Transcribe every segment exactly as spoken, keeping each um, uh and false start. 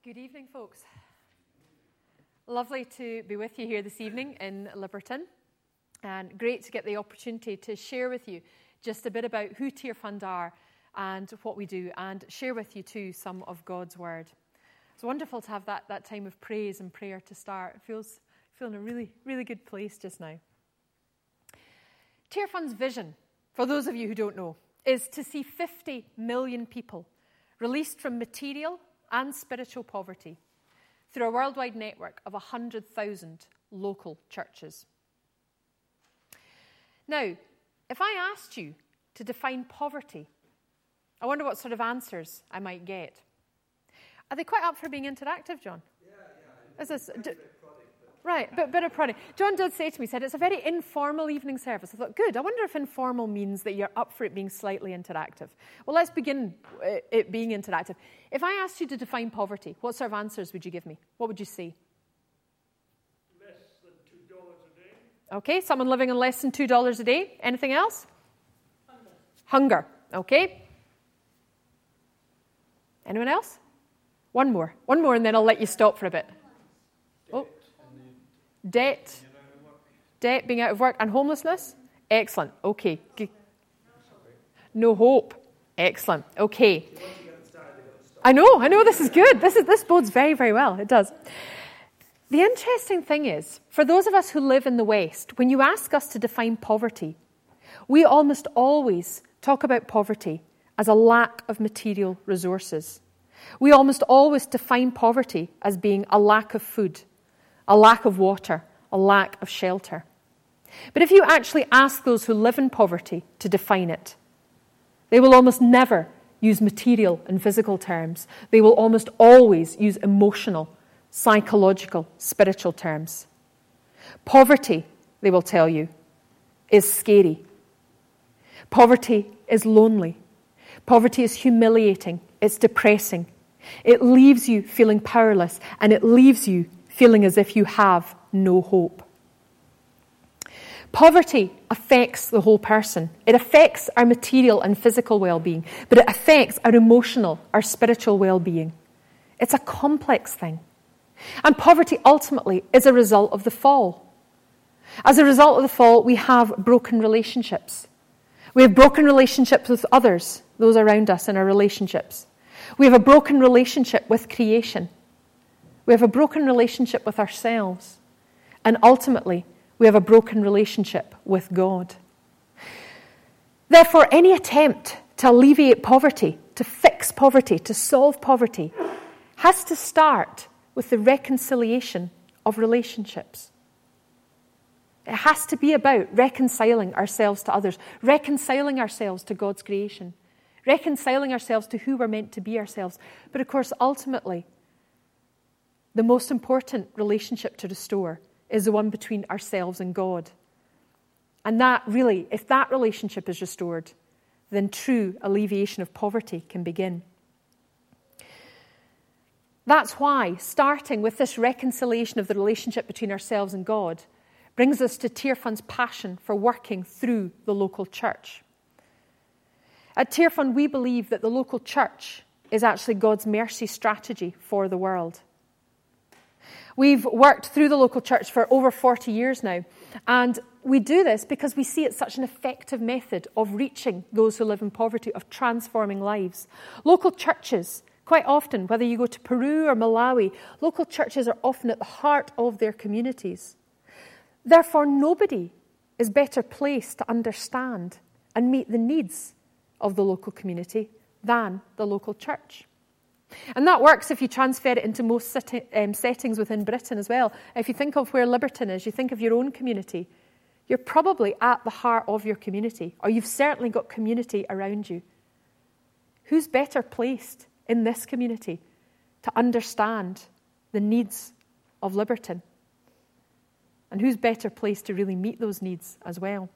Good evening, folks. Lovely to be with you here this evening in Liberton, and great to get the opportunity to share with you just a bit about who Tearfund are and what we do, and share with you too some of God's Word. It's wonderful to have that, that time of praise and prayer to start. It feels feeling a really, really good place just now. Tearfund's vision, for those of you who don't know, is to see fifty million people released from material and spiritual poverty through a worldwide network of one hundred thousand local churches. Now, if I asked you to define poverty, I wonder what sort of answers I might get. Are they quite up for being interactive, John? Yeah, yeah. Is this, do, right, bit, bit of prodding. John did say to me, he said, it's a very informal evening service. I thought, good, I wonder if informal means that you're up for it being slightly interactive. Well, let's begin it being interactive. If I asked you to define poverty, what sort of answers would you give me? What would you say? Less than two dollars a day. Okay, someone living on less than two dollars a day. Anything else? Hunger. Hunger, okay. Anyone else? One more. One more, and then I'll let you stop for a bit. Oh. Debt. Debt, being out of work, and homelessness? Excellent. Okay. No hope. Excellent. Okay. I know, I know this is good. This is this bodes very, very well. It does. The interesting thing is, for those of us who live in the West, when you ask us to define poverty, we almost always talk about poverty as a lack of material resources. We almost always define poverty as being a lack of food, a lack of water, a lack of shelter. But if you actually ask those who live in poverty to define it, they will almost never use material and physical terms. They will almost always use emotional, psychological, spiritual terms. Poverty, they will tell you, is scary. Poverty is lonely. Poverty is humiliating. It's depressing. It leaves you feeling powerless, and it leaves you feeling as if you have no hope. Poverty affects the whole person. It affects our material and physical well-being, but it affects our emotional, our spiritual well-being. It's a complex thing. And poverty ultimately is a result of the fall. As a result of the fall, we have broken relationships. We have broken relationships with others, those around us in our relationships. We have a broken relationship with creation. We have a broken relationship with ourselves. And ultimately, we have a broken relationship with God. Therefore, any attempt to alleviate poverty, to fix poverty, to solve poverty, has to start with the reconciliation of relationships. It has to be about reconciling ourselves to others, reconciling ourselves to God's creation, reconciling ourselves to who we're meant to be ourselves. But of course, ultimately, the most important relationship to restore is the one between ourselves and God. And that really, if that relationship is restored, then true alleviation of poverty can begin. That's why starting with this reconciliation of the relationship between ourselves and God brings us to Tearfund's passion for working through the local church. At Tearfund, we believe that the local church is actually God's mercy strategy for the world. We've worked through the local church for over forty years now, and we do this because we see it's such an effective method of reaching those who live in poverty, of transforming lives. Local churches, quite often, whether you go to Peru or Malawi, local churches are often at the heart of their communities. Therefore, nobody is better placed to understand and meet the needs of the local community than the local church. And that works if you transfer it into most sit- um, settings within Britain as well. If you think of where Liberton is, you think of your own community, you're probably at the heart of your community, or you've certainly got community around you. Who's better placed in this community to understand the needs of Liberton? And who's better placed to really meet those needs as well?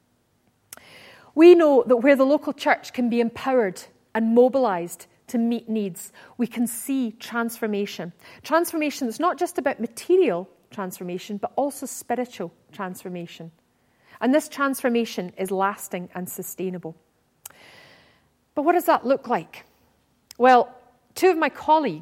We know that where the local church can be empowered and mobilised to meet needs, we can see transformation. Transformation that's not just about material transformation, but also spiritual transformation. And this transformation is lasting and sustainable. But what does that look like? Well, two of my colleagues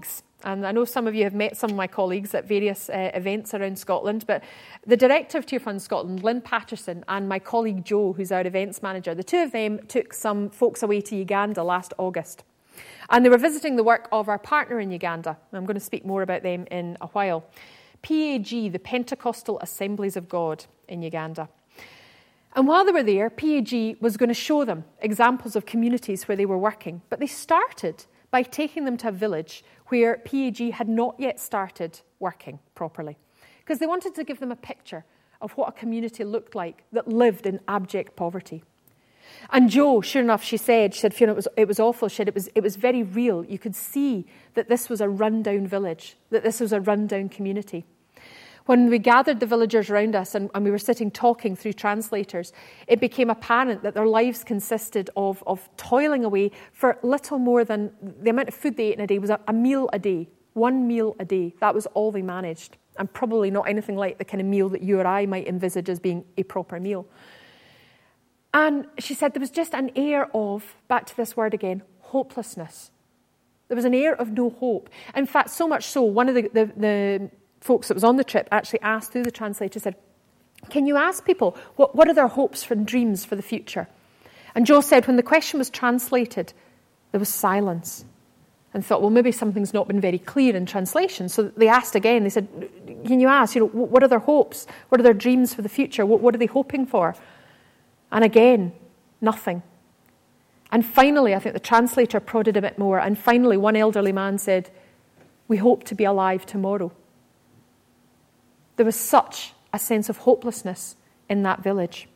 And I know some of you have met some of my colleagues at various uh, events around Scotland, but the director of Tear Fund Scotland, Lynn Patterson, and my colleague Joe, who's our events manager, the two of them took some folks away to Uganda last August. And they were visiting the work of our partner in Uganda. I'm going to speak more about them in a while. P A G, the Pentecostal Assemblies of God in Uganda. And while they were there, P A G was going to show them examples of communities where they were working. But they started by taking them to a village where P A G had not yet started working properly, because they wanted to give them a picture of what a community looked like that lived in abject poverty. And Jo, sure enough, she said, she said, Fiona, it was, it was awful. She said, it was, it was very real. You could see that this was a rundown village, that this was a rundown community. When we gathered the villagers around us and, and we were sitting talking through translators, it became apparent that their lives consisted of, of toiling away for little more than the amount of food they ate in a day was a, a meal a day, one meal a day. That was all they managed, and probably not anything like the kind of meal that you or I might envisage as being a proper meal. And she said there was just an air of, back to this word again, hopelessness. There was an air of no hope. In fact, so much so, one of the, the, the folks that was on the trip actually asked through the translator, said, can you ask people, what, what are their hopes and dreams for the future? And Jo said when the question was translated, there was silence. And thought, well, maybe something's not been very clear in translation. So they asked again, they said, can you ask, you know, what are their hopes? What are their dreams for the future? What, what are they hoping for? And again, nothing. And finally, I think the translator prodded a bit more, and finally one elderly man said, we hope to be alive tomorrow. There was such a sense of hopelessness in that village.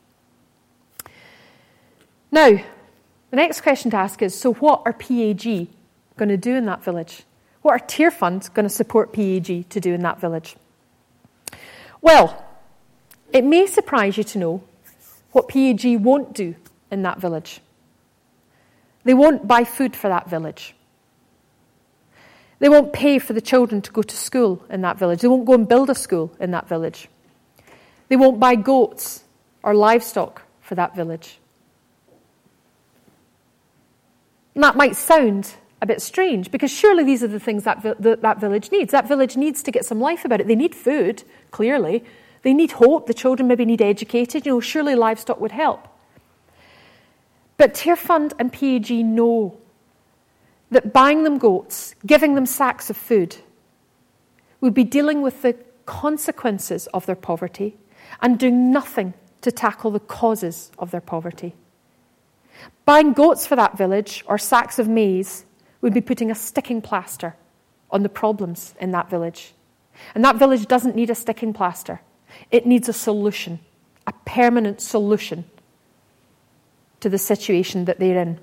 Now, the next question to ask is, so what are P A G going to do in that village? What are Tear Fund going to support P A G to do in that village? Well, it may surprise you to know what P A G won't do in that village. They won't buy food for that village. They won't pay for the children to go to school in that village. They won't go and build a school in that village. They won't buy goats or livestock for that village. And that might sound a bit strange, because surely these are the things that vi- that, that village needs. That village needs to get some life about it. They need food, clearly. They need hope. The children maybe need educated. You know, surely livestock would help. But Tear Fund and P A G know that buying them goats, giving them sacks of food, would be dealing with the consequences of their poverty and doing nothing to tackle the causes of their poverty. Buying goats for that village or sacks of maize would be putting a sticking plaster on the problems in that village. And that village doesn't need a sticking plaster. It needs a solution, a permanent solution to the situation that they're in.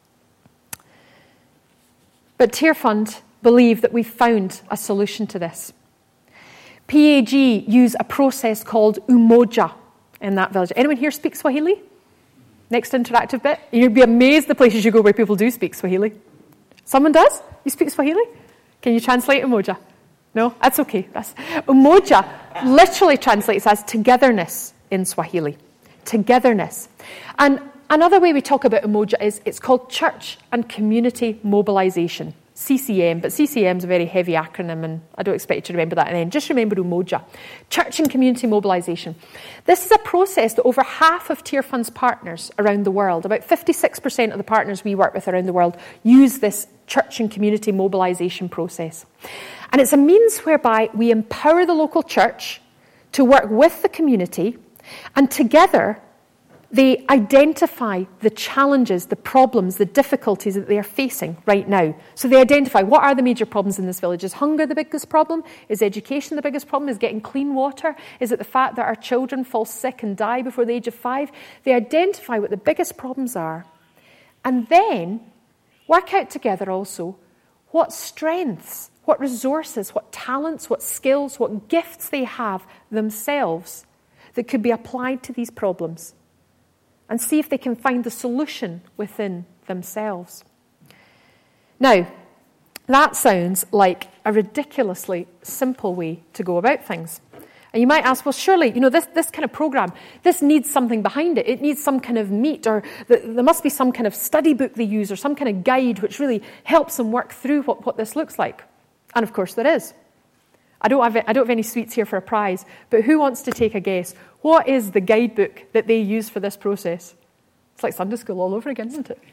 But Tear Fund believe that we've found a solution to this. P A G use a process called umoja in that village. Anyone here speak Swahili? Next interactive bit. You'd be amazed the places you go where people do speak Swahili. Someone does? You speak Swahili? Can you translate umoja? No? That's okay. That's, umoja literally translates as togetherness in Swahili. Togetherness. And another way we talk about umoja is it's called Church and Community Mobilisation, C C M, but C C M is a very heavy acronym and I don't expect you to remember that and then. Just remember umoja, Church and Community Mobilisation. This is a process that over half of Tear Fund's partners around the world, about fifty-six percent of the partners we work with around the world, use this Church and Community Mobilisation process. And it's a means whereby we empower the local church to work with the community, and together they identify the challenges, the problems, the difficulties that they are facing right now. So they identify what are the major problems in this village. Is hunger the biggest problem? Is education the biggest problem? Is getting clean water? Is it the fact that our children fall sick and die before the age of five? They identify what the biggest problems are, and then work out together also what strengths, what resources, what talents, what skills, what gifts they have themselves that could be applied to these problems, and see if they can find the solution within themselves. Now, that sounds like a ridiculously simple way to go about things. And you might ask, well, surely, you know, this, this kind of program, this needs something behind it. It needs some kind of meat, or th- there must be some kind of study book they use, or some kind of guide which really helps them work through what, what this looks like. And of course there is. I don't have I don't have any sweets here for a prize, but who wants to take a guess? What is the guidebook that they use for this process? It's like Sunday school all over again, isn't it?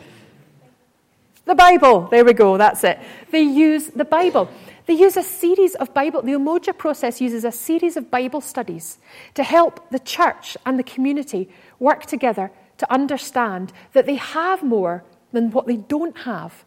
The Bible. There we go. That's it. They use the Bible. They use a series of Bible. The Umoja process uses a series of Bible studies to help the church and the community work together to understand that they have more than what they don't have.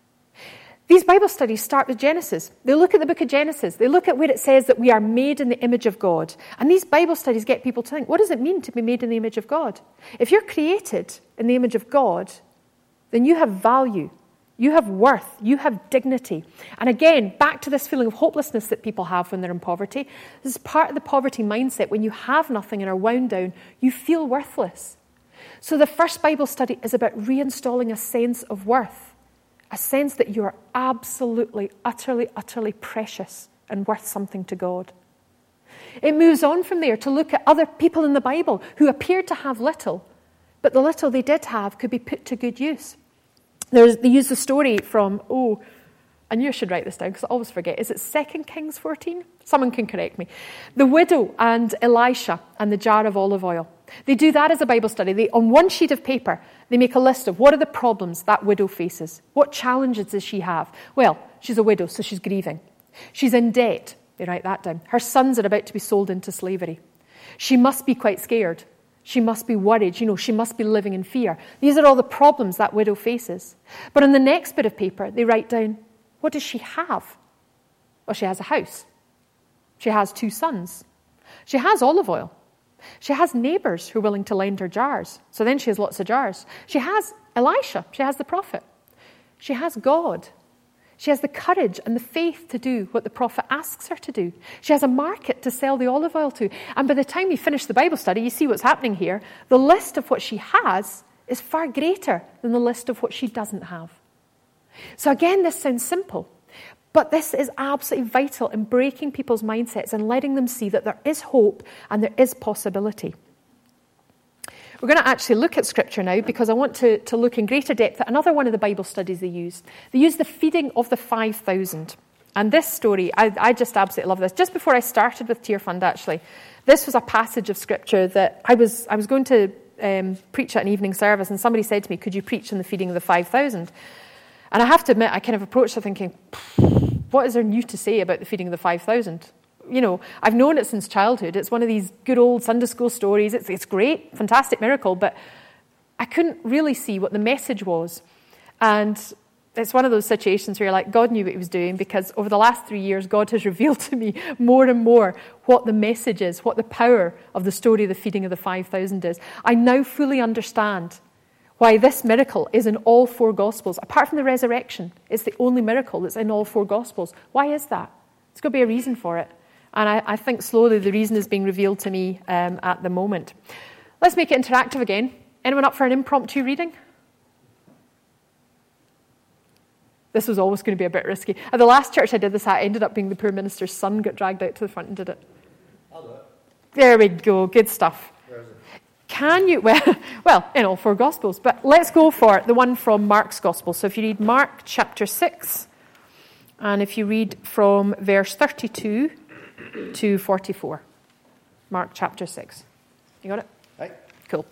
These Bible studies start with Genesis. They look at the book of Genesis. They look at where it says that we are made in the image of God. And these Bible studies get people to think, what does it mean to be made in the image of God? If you're created in the image of God, then you have value. You have worth. You have dignity. And again, back to this feeling of hopelessness that people have when they're in poverty. This is part of the poverty mindset. When you have nothing and are wound down, you feel worthless. So the first Bible study is about reinstalling a sense of worth. A sense that you are absolutely, utterly, utterly precious and worth something to God. It moves on from there to look at other people in the Bible who appeared to have little, but the little they did have could be put to good use. There's, they use the story from, oh, I knew I should write this down because I always forget. Is it Second Kings fourteen? Someone can correct me. The widow and Elisha and the jar of olive oil. They do that as a Bible study. They, on one sheet of paper, they make a list of what are the problems that widow faces. What challenges does she have? Well, she's a widow, so she's grieving. She's in debt. They write that down. Her sons are about to be sold into slavery. She must be quite scared. She must be worried. You know, she must be living in fear. These are all the problems that widow faces. But on the next bit of paper, they write down, what does she have? Well, she has a house. She has two sons. She has olive oil. She has neighbours who are willing to lend her jars. So then she has lots of jars. She has Elisha. She has the prophet. She has God. She has the courage and the faith to do what the prophet asks her to do. She has a market to sell the olive oil to. And by the time we finish the Bible study, you see what's happening here. The list of what she has is far greater than the list of what she doesn't have. So again, this sounds simple. But this is absolutely vital in breaking people's mindsets and letting them see that there is hope and there is possibility. We're going to actually look at Scripture now because I want to, to look in greater depth at another one of the Bible studies they use. They use the feeding of the five thousand. And this story, I, I just absolutely love this. Just before I started with Tear Fund, actually, this was a passage of Scripture that I was I was going to um, preach at an evening service, and somebody said to me, could you preach on the feeding of the five thousand? And I have to admit, I kind of approached it thinking, what is there new to say about the feeding of the five thousand? You know, I've known it since childhood. It's one of these good old Sunday school stories. It's, it's great, fantastic miracle, but I couldn't really see what the message was. And it's one of those situations where you're like, God knew what he was doing, because over the last three years, God has revealed to me more and more what the message is, what the power of the story of the feeding of the five thousand is. I now fully understand why this miracle is in all four Gospels. Apart from the resurrection, it's the only miracle that's in all four Gospels. Why is that? There's got to be a reason for it. And I, I think slowly the reason is being revealed to me um, at the moment. Let's make it interactive again. Anyone up for an impromptu reading? This was always going to be a bit risky. At the last church I did this at, it ended up being the poor minister's son got dragged out to the front and did it. I'll do it. There we go. Good stuff. Where is it? Can you, well, well, in all four Gospels, but let's go for the one from Mark's Gospel. So if you read Mark chapter six, and if you read from verse thirty-two to forty-four. Mark chapter six. You got it? Right. Cool.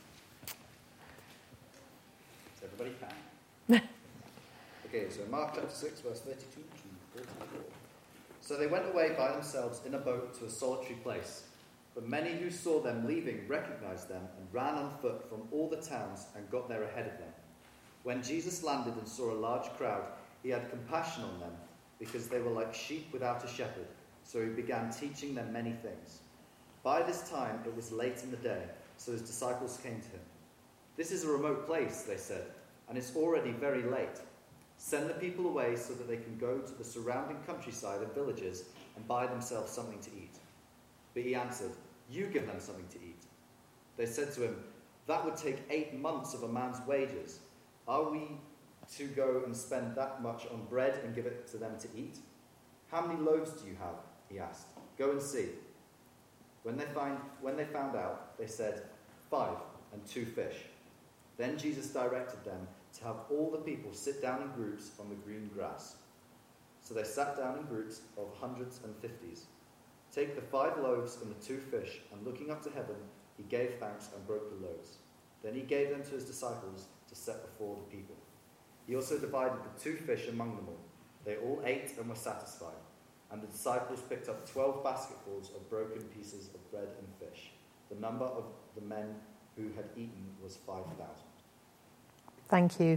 So everybody can. Okay, so Mark chapter six, verse thirty-two to forty-four. So they went away by themselves in a boat to a solitary place. But many who saw them leaving recognized them and ran on foot from all the towns and got there ahead of them. When Jesus landed and saw a large crowd, he had compassion on them, because they were like sheep without a shepherd. So he began teaching them many things. By this time it was late in the day, so his disciples came to him. This is a remote place, they said, and it's already very late. Send the people away so that they can go to the surrounding countryside and villages and buy themselves something to eat. But he answered, you give them something to eat. They said to him, that would take eight months of a man's wages. Are we to go and spend that much on bread and give it to them to eat? How many loaves do you have? He asked. Go and see. When they, find, when they found out, they said, five and two fish. Then Jesus directed them to have all the people sit down in groups on the green grass. So they sat down in groups of hundreds and fifties. Take the five loaves and the two fish, and looking up to heaven, he gave thanks and broke the loaves. Then he gave them to his disciples to set before the people. He also divided the two fish among them all. They all ate and were satisfied. And the disciples picked up twelve basketfuls of broken pieces of bread and fish. The number of the men who had eaten was five thousand. Thank you.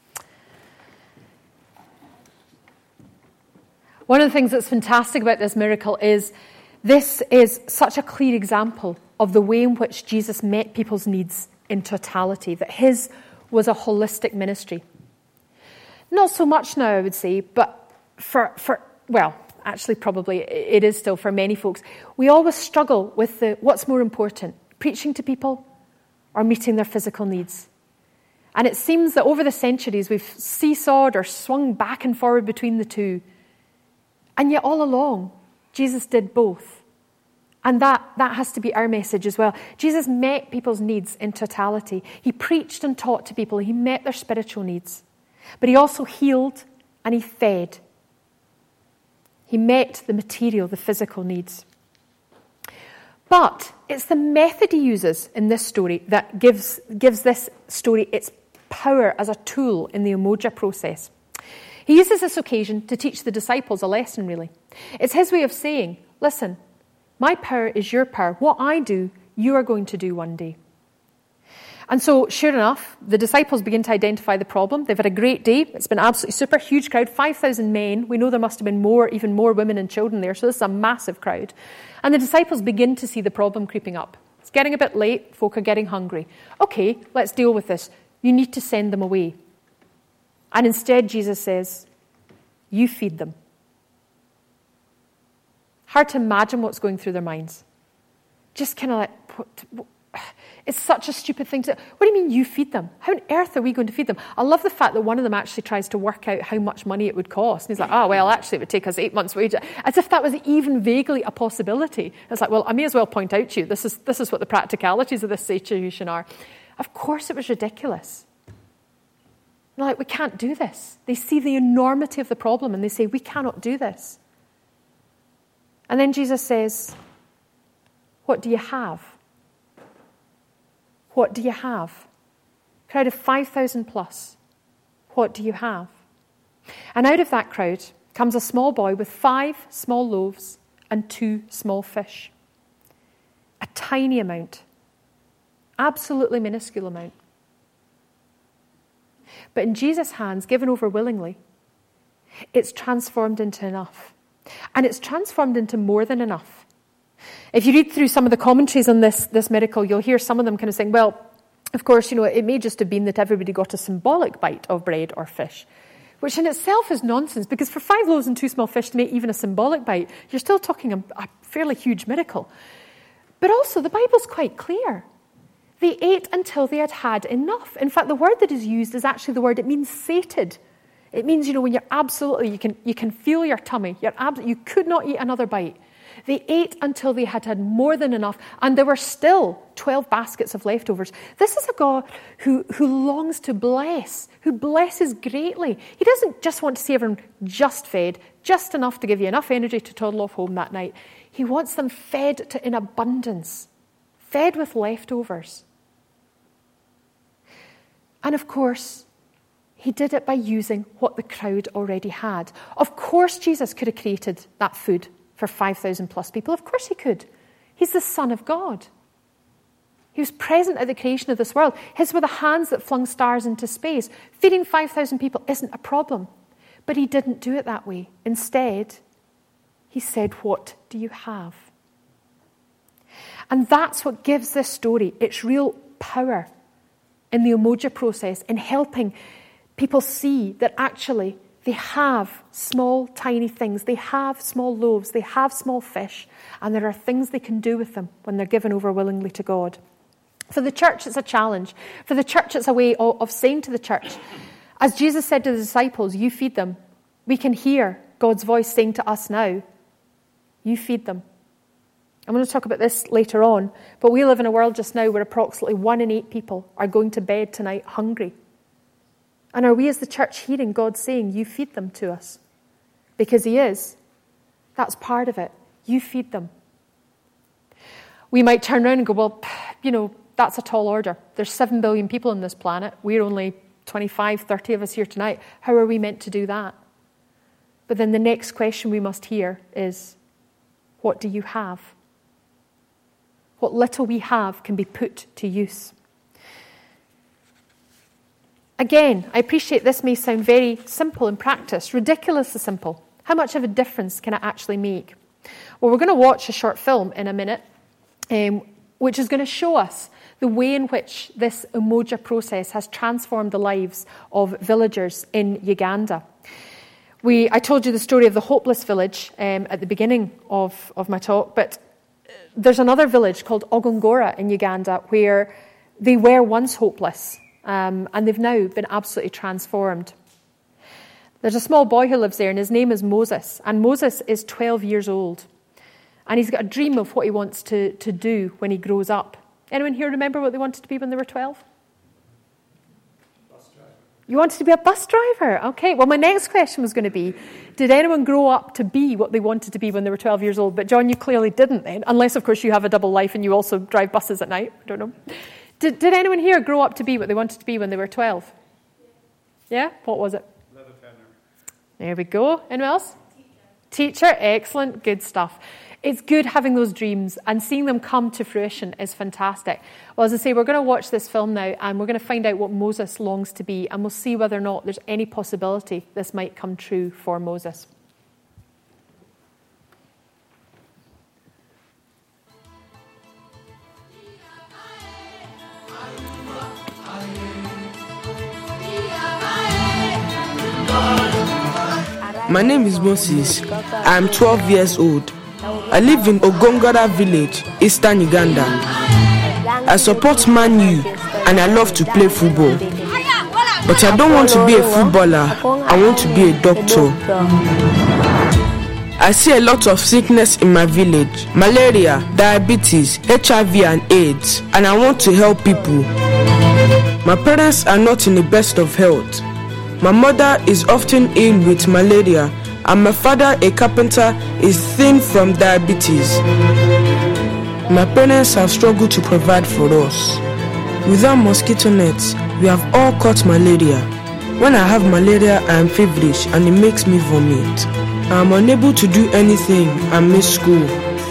One of the things that's fantastic about this miracle is this is such a clear example of the way in which Jesus met people's needs in totality, that his was a holistic ministry. Not so much now, I would say, but for, for well, actually probably it is still for many folks. We always struggle with the what's more important, preaching to people or meeting their physical needs. And it seems that over the centuries we've seesawed or swung back and forward between the two. And yet all along, Jesus did both. And that, that has to be our message as well. Jesus met people's needs in totality. He preached and taught to people. He met their spiritual needs. But he also healed and he fed. He met the material, the physical needs. But it's the method he uses in this story that gives, gives this story its power as a tool in the Umoja process. He uses this occasion to teach the disciples a lesson, really. It's his way of saying, listen, my power is your power. What I do, you are going to do one day. And so, sure enough, the disciples begin to identify the problem. They've had a great day. It's been absolutely super, huge crowd, five thousand men. We know there must have been more, even more women and children there, so this is a massive crowd. And the disciples begin to see the problem creeping up. It's getting a bit late, folk are getting hungry. Okay, let's deal with this. You need to send them away. And instead, Jesus says, you feed them. Hard to imagine what's going through their minds. Just kind of like, what, what, it's such a stupid thing to, what do you mean you feed them? How on earth are we going to feed them? I love the fact that one of them actually tries to work out how much money it would cost. And he's like, oh, well, actually, it would take us eight months' wages. As if that was even vaguely a possibility. It's like, well, I may as well point out to you, this is, this is what the practicalities of this situation are. Of course it was ridiculous. They're like, we can't do this. They see the enormity of the problem and they say, we cannot do this. And then Jesus says, what do you have? What do you have? Crowd of five thousand plus. What do you have? And out of that crowd comes a small boy with five small loaves and two small fish. A tiny amount. Absolutely minuscule amount. But in Jesus' hands, given over willingly, it's transformed into enough. And it's transformed into more than enough. If you read through some of the commentaries on this, this miracle, you'll hear some of them kind of saying, well, of course, you know, it may just have been that everybody got a symbolic bite of bread or fish, which in itself is nonsense, because for five loaves and two small fish to make even a symbolic bite, you're still talking a, a fairly huge miracle. But also, the Bible's quite clear. They ate until they had had enough. In fact, the word that is used is actually the word, it means sated. It means, you know, when you're absolutely, you can you can feel your tummy. You're ab- you could not eat another bite. They ate until they had had more than enough, and there were still twelve baskets of leftovers. This is a God who, who longs to bless, who blesses greatly. He doesn't just want to see everyone just fed, just enough to give you enough energy to toddle off home that night. He wants them fed to in abundance, fed with leftovers. And of course, he did it by using what the crowd already had. Of course, Jesus could have created that food for five thousand plus people. Of course he could. He's the Son of God. He was present at the creation of this world. His were the hands that flung stars into space. Feeding five thousand people isn't a problem. But he didn't do it that way. Instead, he said, what do you have? And that's what gives this story its real power in the Umoja process, in helping people see that actually they have small, tiny things. They have small loaves. They have small fish. And there are things they can do with them when they're given over willingly to God. For the church, it's a challenge. For the church, it's a way of saying to the church, as Jesus said to the disciples, you feed them. We can hear God's voice saying to us now, you feed them. I'm going to talk about this later on, but we live in a world just now where approximately one in eight people are going to bed tonight hungry. And are we as the church hearing God saying, you feed them to us? because he is. That's part of it. You feed them. We might turn around and go, well, you know, that's a tall order. There's seven billion people on this planet. We're only twenty-five, thirty of us here tonight. How are we meant to do that? But then the next question we must hear is, what do you have? What little we have can be put to use. Again, I appreciate this may sound very simple in practice, ridiculously simple. How much of a difference can it actually make? Well, we're going to watch a short film in a minute, um, which is going to show us the way in which this Umoja process has transformed the lives of villagers in Uganda. We, I told you the story of the hopeless village um, at the beginning of, of my talk, but there's another village called Ogongora in Uganda where they were once hopeless, um, and they've now been absolutely transformed. There's a small boy who lives there, and his name is Moses, and Moses is twelve years old, and he's got a dream of what he wants to, to do when he grows up. Anyone here remember what they wanted to be when they were twelve? Bus driver. You wanted to be a bus driver? Okay, well, my next question was going to be, did anyone grow up to be what they wanted to be when they were twelve years old? But John, you clearly didn't then, unless, of course, you have a double life and you also drive buses at night. I don't know. Did, did anyone here grow up to be what they wanted to be when they were twelve? Yeah? What was it? Leather tenor. There we go. Anyone else? Teacher. Teacher. Excellent. Good stuff. It's good having those dreams, and seeing them come to fruition is fantastic. Well, as I say, we're going to watch this film now, and we're going to find out what Moses longs to be, and we'll see whether or not there's any possibility this might come true for Moses. My name is Moses. I am twelve years old. I live in Ogongora village, eastern Uganda. I support Man U and I love to play football. But I don't want to be a footballer, I want to be a doctor. I see a lot of sickness in my village: malaria, diabetes, H I V and AIDS, and I want to help people. My parents are not in the best of health. My mother is often ill with malaria, and my father, a carpenter, is thin from diabetes. My parents have struggled to provide for us. Without mosquito nets, we have all caught malaria. When I have malaria, I am feverish and it makes me vomit. I am unable to do anything and miss school.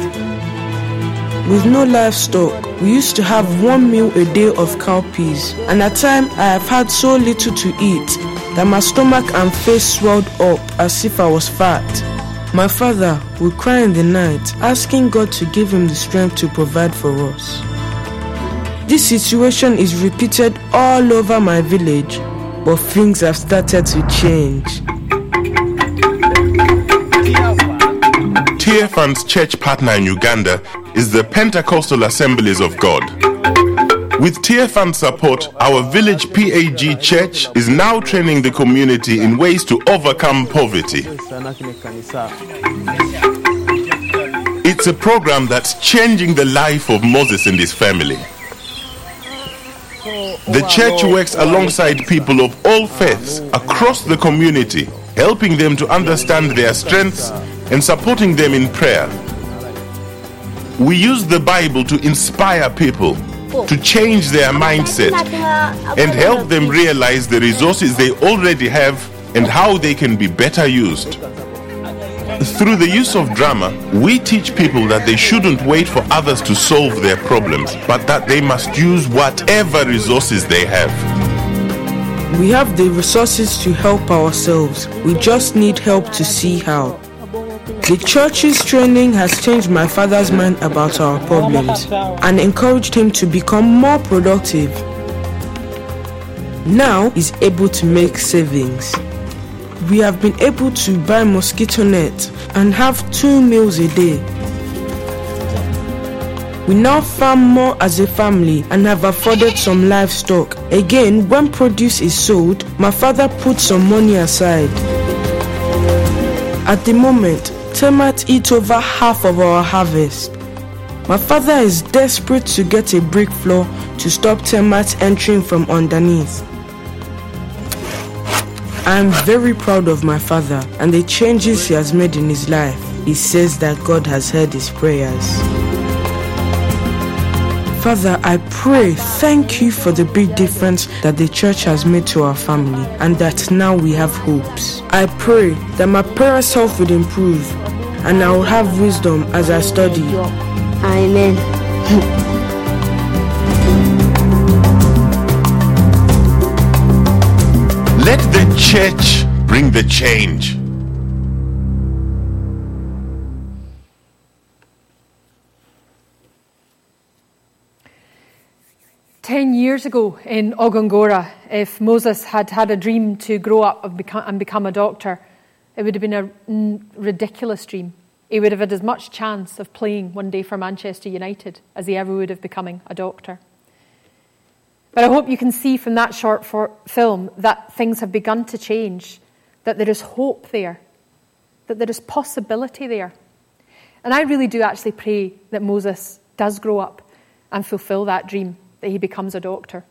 With no livestock, we used to have one meal a day of cowpeas, and at times I have had so little to eat that my stomach and face swelled up as if I was fat. My father would cry in the night, asking God to give him the strength to provide for us. This situation is repeated all over my village, but things have started to change. Tearfund's church partner in Uganda is the Pentecostal Assemblies of God. With Tearfund support, our village P A G church is now training the community in ways to overcome poverty. It's a program that's changing the life of Moses and his family. The church works alongside people of all faiths across the community, helping them to understand their strengths and supporting them in prayer. We use the Bible to inspire people, to change their mindset, and help them realize the resources they already have and how they can be better used. Through the use of drama, we teach people that they shouldn't wait for others to solve their problems, but that they must use whatever resources they have. We have the resources to help ourselves. We just need help to see how. The church's training has changed my father's mind about our problems and encouraged him to become more productive. Now he's able to make savings. We have been able to buy mosquito nets and have two meals a day. We now farm more as a family and have afforded some livestock. Again, when produce is sold, my father puts some money aside. At the moment, termites eat over half of our harvest. My father is desperate to get a brick floor to stop termites entering from underneath. I am very proud of my father and the changes he has made in his life. He says that God has heard his prayers. Father, I pray, thank you for the big difference that the church has made to our family and that now we have hopes. I pray that my parents' health will improve and I will have wisdom as I study. Amen. Let the church bring the change. Ten years ago in Ogongora, if Moses had had a dream to grow up and become, and become a doctor, it would have been a mm, ridiculous dream. He would have had as much chance of playing one day for Manchester United as he ever would of becoming a doctor. But I hope you can see from that short for film that things have begun to change, that there is hope there, that there is possibility there. And I really do actually pray that Moses does grow up and fulfill that dream, that he becomes a doctor.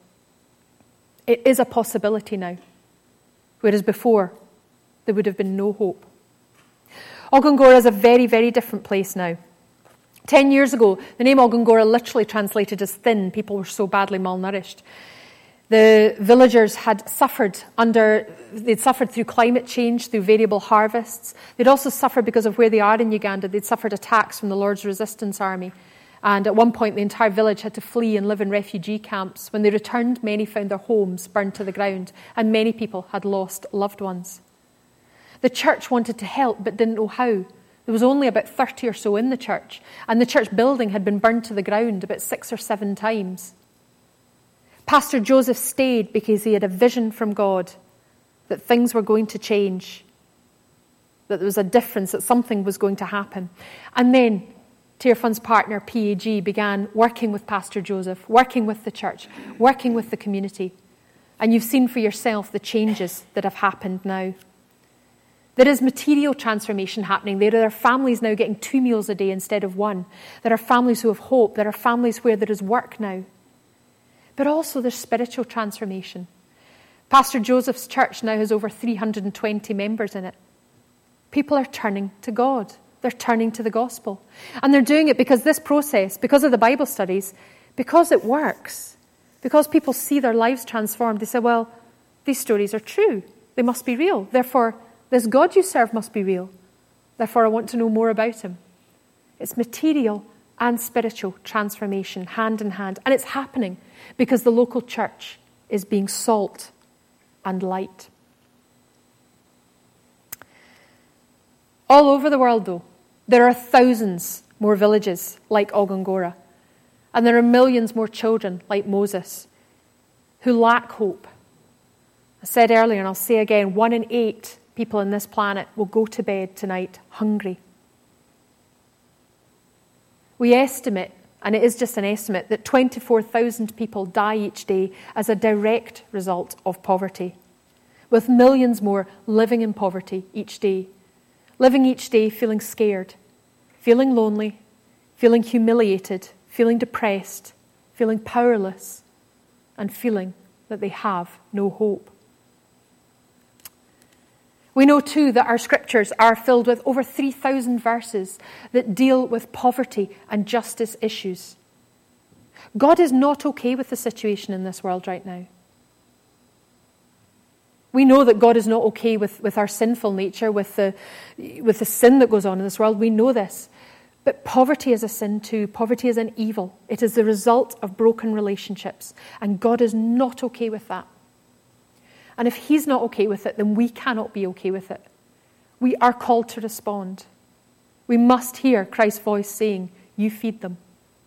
It is a possibility now, whereas before there would have been no hope. Ogongora is a very, very different place now. Ten years ago, the name Ogongora literally translated as thin. People were so badly malnourished. The villagers had suffered under, they'd suffered through climate change, through variable harvests. They'd also suffered because of where they are in Uganda. They'd suffered attacks from the Lord's Resistance Army. And at one point, the entire village had to flee and live in refugee camps. When they returned, many found their homes burned to the ground, and many people had lost loved ones. The church wanted to help, but didn't know how. There was only about thirty or so in the church, and the church building had been burned to the ground about six or seven times. Pastor Joseph stayed because he had a vision from God that things were going to change, that there was a difference, that something was going to happen. And then Tearfund's partner, P A G, began working with Pastor Joseph, working with the church, working with the community. And you've seen for yourself the changes that have happened now. There is material transformation happening. There are families now getting two meals a day instead of one. There are families who have hope. There are families where there is work now. But also there's spiritual transformation. Pastor Joseph's church now has over three hundred twenty members in it. People are turning to God. They're turning to the gospel. And they're doing it because this process, because of the Bible studies, because it works, because people see their lives transformed, they say, well, these stories are true. They must be real. Therefore, this God you serve must be real. Therefore, I want to know more about him. It's material and spiritual transformation, hand in hand. And it's happening because the local church is being salt and light. All over the world, though, there are thousands more villages like Ogongora. And there are millions more children like Moses who lack hope. I said earlier, and I'll say again, one in eight people on this planet will go to bed tonight hungry. We estimate, and it is just an estimate, that twenty-four thousand people die each day as a direct result of poverty, with millions more living in poverty each day, living each day feeling scared, feeling lonely, feeling humiliated, feeling depressed, feeling powerless, and feeling that they have no hope. We know too that our scriptures are filled with over three thousand verses that deal with poverty and justice issues. God is not okay with the situation in this world right now. We know that God is not okay with, with our sinful nature, with the, with the sin that goes on in this world. We know this. But poverty is a sin too. Poverty is an evil. It is the result of broken relationships. And God is not okay with that. And if he's not okay with it, then we cannot be okay with it. We are called to respond. We must hear Christ's voice saying, you feed them.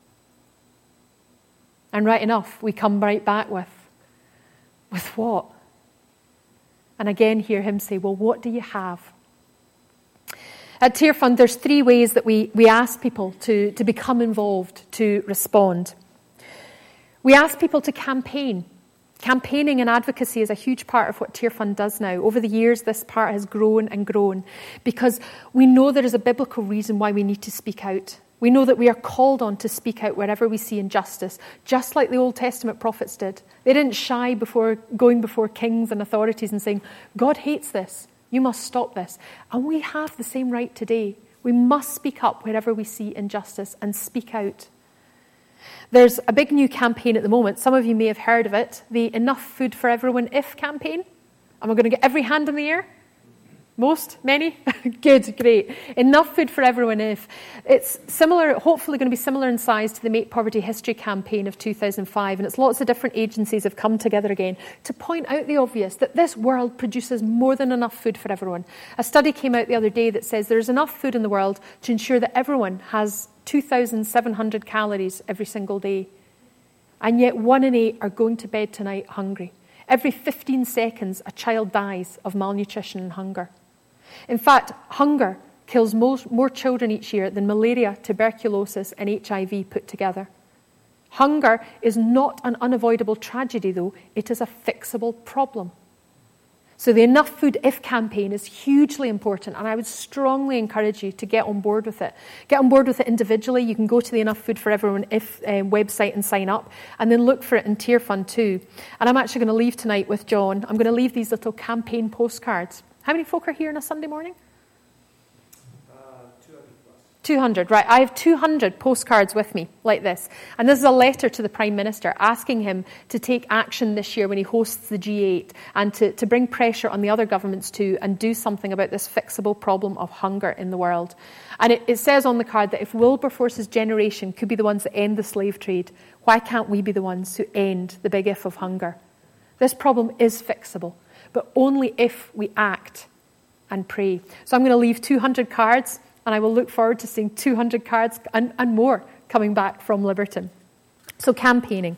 And right enough, we come right back with, with what? And again hear him say, well, what do you have? At Tearfund, there's three ways that we, we ask people to, to become involved, to respond. We ask people to campaign. Campaigning and advocacy is a huge part of what Tearfund does now. Over the years, this part has grown and grown because we know there is a biblical reason why we need to speak out. We know that we are called on to speak out wherever we see injustice, just like the Old Testament prophets did. They didn't shy before going before kings and authorities and saying, God hates this, you must stop this. And we have the same right today. We must speak up wherever we see injustice and speak out. There's a big new campaign at the moment. Some of you may have heard of it, the Enough Food for Everyone If campaign. Am I going to get every hand in the air? Most? Many? Good, great. Enough Food for Everyone If. It's similar, hopefully going to be similar in size to the Make Poverty History campaign of two thousand five, and it's lots of different agencies have come together again to point out the obvious, that this world produces more than enough food for everyone. A study came out the other day that says there's enough food in the world to ensure that everyone has two thousand seven hundred calories every single day. And yet one in eight are going to bed tonight hungry. Every fifteen seconds, a child dies of malnutrition and hunger. In fact, hunger kills most, more children each year than malaria, tuberculosis, and H I V put together. Hunger is not an unavoidable tragedy, though. It is a fixable problem. So the Enough Food If campaign is hugely important, and I would strongly encourage you to get on board with it. Get on board with it individually. You can go to the Enough Food for Everyone If um, website and sign up, and then look for it in Tear Fund too. And I'm actually going to leave tonight with John. I'm going to leave these little campaign postcards. How many folk are here on a Sunday morning? Uh, two hundred plus. two hundred, right. I have two hundred postcards with me, like this. And this is a letter to the Prime Minister asking him to take action this year when he hosts the G eight and to, to bring pressure on the other governments too and do something about this fixable problem of hunger in the world. And it, it says on the card that if Wilberforce's generation could be the ones that end the slave trade, why can't we be the ones who end the big if of hunger? This problem is fixable, but only if we act and pray. So I'm going to leave two hundred cards, and I will look forward to seeing two hundred cards and, and more coming back from Liberton. So campaigning.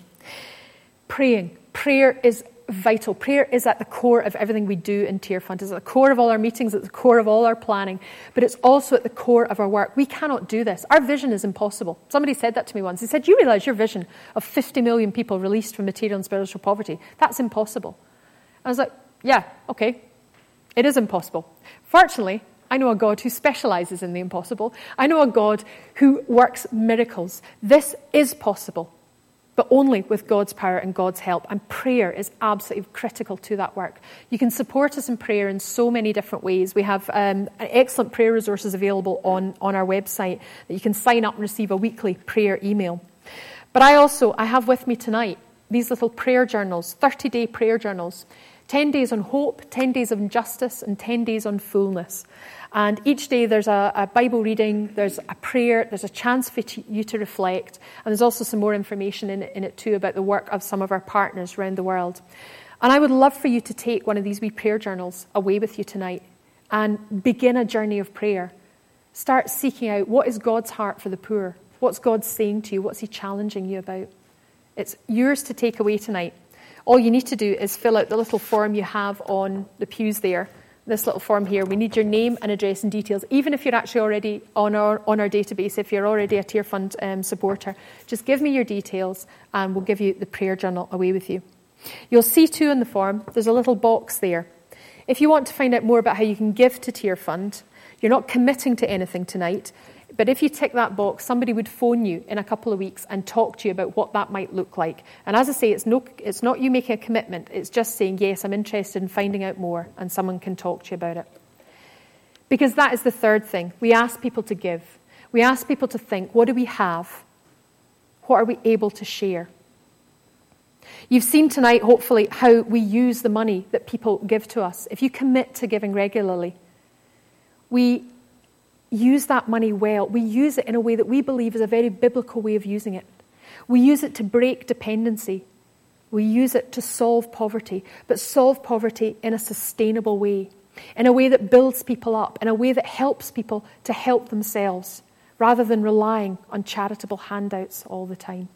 Praying. Prayer is vital. Prayer is at the core of everything we do in Tear Fund. It's at the core of all our meetings, at the core of all our planning, but it's also at the core of our work. We cannot do this. Our vision is impossible. Somebody said that to me once. He said, you realise your vision of fifty million people released from material and spiritual poverty? That's impossible. I was like, yeah, okay, it is impossible. Fortunately, I know a God who specialises in the impossible. I know a God who works miracles. This is possible, but only with God's power and God's help. And prayer is absolutely critical to that work. You can support us in prayer in so many different ways. We have um, excellent prayer resources available on, on our website that you can sign up and receive a weekly prayer email. But I also, I have with me tonight these little prayer journals, thirty-day prayer journals. ten days on hope, ten days on justice, and ten days on fullness. And each day there's a, a Bible reading, there's a prayer, there's a chance for t- you to reflect, and there's also some more information in it, in it too about the work of some of our partners around the world. And I would love for you to take one of these wee prayer journals away with you tonight and begin a journey of prayer. Start seeking out what is God's heart for the poor, what's God saying to you, what's he challenging you about. It's yours to take away tonight. All you need to do is fill out the little form you have on the pews there. This little form here. We need your name and address and details. Even if you're actually already on our on our database, if you're already a Tear Fund um, supporter, just give me your details and we'll give you the prayer journal away with you. You'll see too in the form, there's a little box there. If you want to find out more about how you can give to Tear Fund, you're not committing to anything tonight, but if you tick that box, somebody would phone you in a couple of weeks and talk to you about what that might look like. And as I say, it's no, it's not you making a commitment. It's just saying, yes, I'm interested in finding out more, and someone can talk to you about it. Because that is the third thing. We ask people to give. We ask people to think, what do we have? What are we able to share? You've seen tonight, hopefully, how we use the money that people give to us. If you commit to giving regularly, we use that money well. We use it in a way that we believe is a very biblical way of using it. We use it to break dependency. We use it to solve poverty, but solve poverty in a sustainable way, in a way that builds people up, in a way that helps people to help themselves, rather than relying on charitable handouts all the time.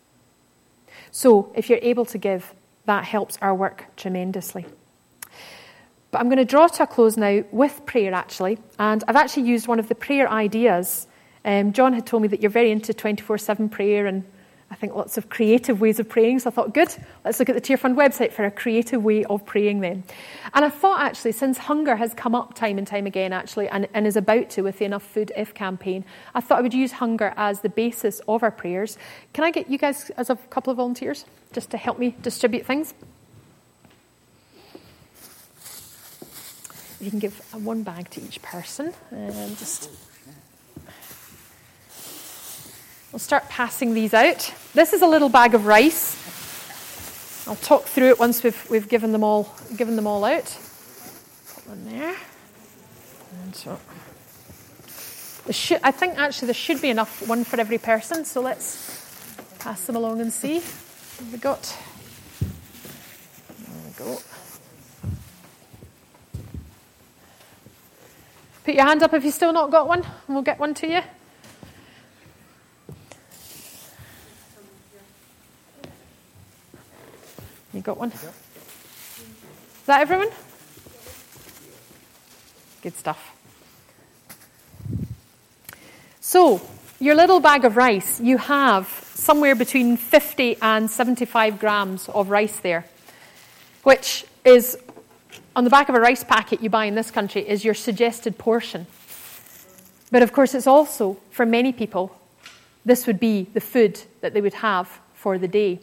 So, if you're able to give, that helps our work tremendously. But I'm going to draw to a close now with prayer, actually. And I've actually used one of the prayer ideas. Um, John had told me that you're very into twenty-four seven prayer, and I think, lots of creative ways of praying. So I thought, good, let's look at the Tear Fund website for a creative way of praying then. And I thought, actually, since hunger has come up time and time again, actually, and, and is about to with the Enough Food If campaign, I thought I would use hunger as the basis of our prayers. Can I get you guys as a couple of volunteers just to help me distribute things? You can give one bag to each person. And just... We'll start passing these out. This is a little bag of rice. I'll talk through it once we've we've given them all given them all out. Put one there. And so there should, I think actually there should be enough, one for every person. So let's pass them along and see. What have we got? There we go. Put your hand up if you've still not got one, and we'll get one to you. You got one? Is that everyone? Good stuff. So, your little bag of rice, you have somewhere between fifty and seventy-five grams of rice there, which is, on the back of a rice packet you buy in this country, is your suggested portion. But of course, it's also, for many people, this would be the food that they would have for the day.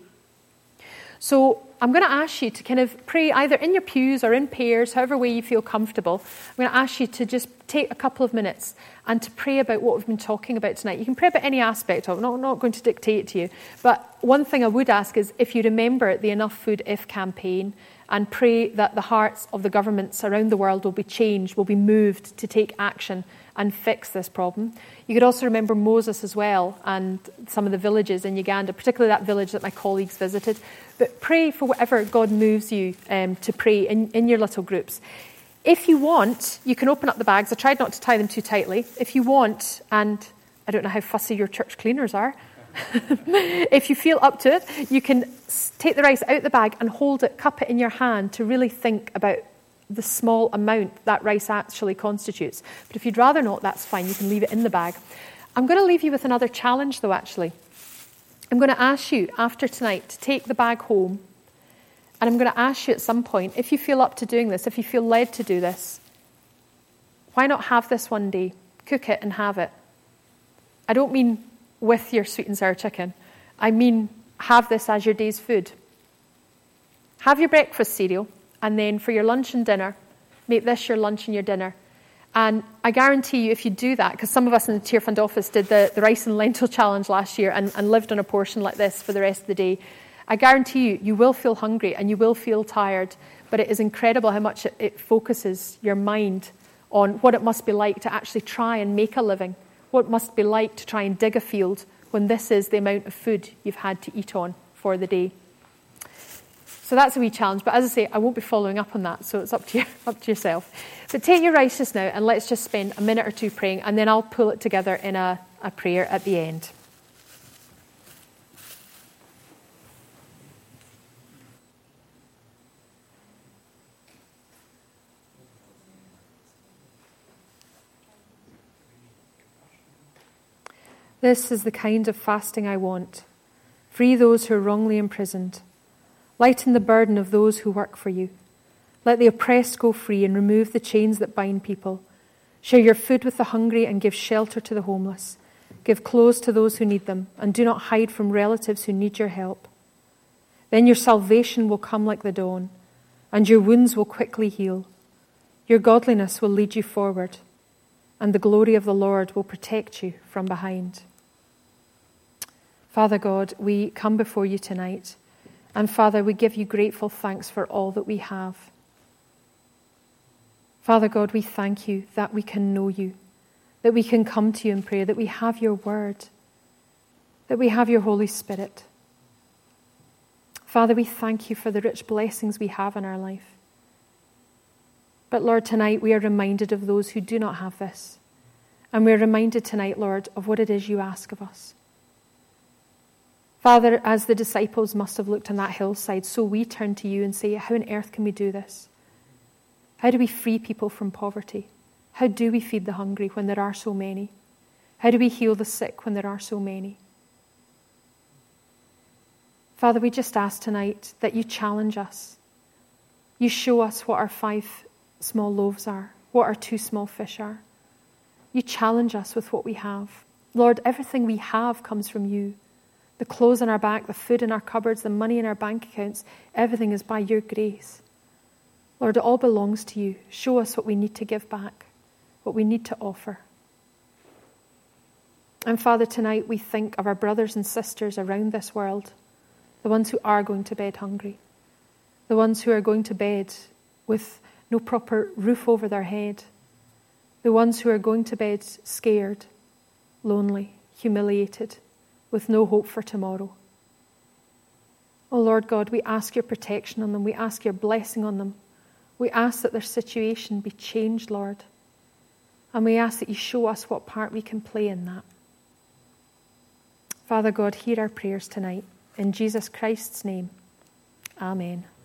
So I'm going to ask you to kind of pray either in your pews or in pairs, however way you feel comfortable. I'm going to ask you to just take a couple of minutes and to pray about what we've been talking about tonight. You can pray about any aspect of it. I'm not, not going to dictate to you. But one thing I would ask is if you remember the Enough Food If campaign and pray that the hearts of the governments around the world will be changed, will be moved to take action and fix this problem. You could also remember Moses as well and some of the villages in Uganda, particularly that village that my colleagues visited. But pray for whatever God moves you um, to pray in, in your little groups. If you want, you can open up the bags. I tried not to tie them too tightly. If you want, and I don't know how fussy your church cleaners are, if you feel up to it, you can take the rice out the bag and hold it, cup it in your hand to really think about the small amount that rice actually constitutes. But if you'd rather not, that's fine. You can leave it in the bag. I'm going to leave you with another challenge, though, actually. I'm going to ask you, after tonight, to take the bag home. And I'm going to ask you at some point, if you feel up to doing this, if you feel led to do this, why not have this one day? Cook it and have it. I don't mean with your sweet and sour chicken. I mean have this as your day's food. Have your breakfast cereal. And then for your lunch and dinner, make this your lunch and your dinner. And I guarantee you, if you do that, because some of us in the Tear Fund office did the, the rice and lentil challenge last year and, and lived on a portion like this for the rest of the day, I guarantee you, you will feel hungry and you will feel tired, but it is incredible how much it, it focuses your mind on what it must be like to actually try and make a living, what it must be like to try and dig a field when this is the amount of food you've had to eat on for the day. So that's a wee challenge. But as I say, I won't be following up on that, so it's up to you, up to yourself. But take your rice just now and let's just spend a minute or two praying, and then I'll pull it together in a, a prayer at the end. This is the kind of fasting I want. Free those who are wrongly imprisoned. Lighten the burden of those who work for you. Let the oppressed go free and remove the chains that bind people. Share your food with the hungry and give shelter to the homeless. Give clothes to those who need them, and do not hide from relatives who need your help. Then your salvation will come like the dawn, and your wounds will quickly heal. Your godliness will lead you forward, and the glory of the Lord will protect you from behind. Father God, we come before you tonight. And Father, we give you grateful thanks for all that we have. Father God, we thank you that we can know you, that we can come to you in prayer, that we have your word, that we have your Holy Spirit. Father, we thank you for the rich blessings we have in our life. But Lord, tonight we are reminded of those who do not have this. And we are reminded tonight, Lord, of what it is you ask of us. Father, as the disciples must have looked on that hillside, so we turn to you and say, how on earth can we do this? How do we free people from poverty? How do we feed the hungry when there are so many? How do we heal the sick when there are so many? Father, we just ask tonight that you challenge us. You show us what our five small loaves are, what our two small fish are. You challenge us with what we have. Lord, everything we have comes from you. The clothes on our back, the food in our cupboards, the money in our bank accounts, everything is by your grace. Lord, it all belongs to you. Show us what we need to give back, what we need to offer. And Father, tonight we think of our brothers and sisters around this world, the ones who are going to bed hungry, the ones who are going to bed with no proper roof over their head, the ones who are going to bed scared, lonely, humiliated, with no hope for tomorrow. Oh Lord God, we ask your protection on them. We ask your blessing on them. We ask that their situation be changed, Lord. And we ask that you show us what part we can play in that. Father God, hear our prayers tonight. In Jesus Christ's name, amen.